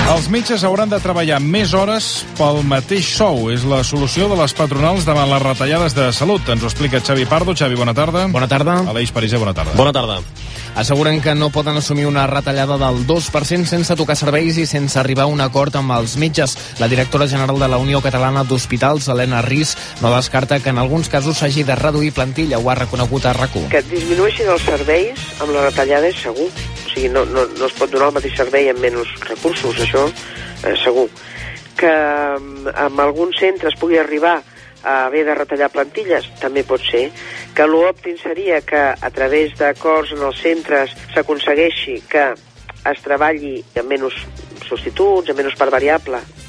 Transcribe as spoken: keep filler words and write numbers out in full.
Els metges hauran de treballar més hores pel mateix sou. És la solució de les patronals davant les retallades de salut. Ens ho explica Xavi Pardo. Xavi, bona tarda. Bona tarda. Aleix Pariser, bona tarda. Bona tarda. Asseguren que no poden assumir una retallada del dos per cent sense tocar serveis i sense arribar a un acord amb els metges. La directora general de la Unió Catalana d'Hospitals, Helena Ris, no descarta que en alguns casos s'hagi de reduir plantilla. Ho ha reconegut a RAC u. Que disminueixin els serveis amb la retallada és segur. O sigui, no, no, no es pot donar el mateix servei amb menys recursos, això eh, segur. Que en alguns centres pugui arribar a haver de retallar plantilles, també pot ser. Que l'òptim seria que a través d'acords en els centres s'aconsegueixi que es treballi amb menys substituts, amb menys part variable,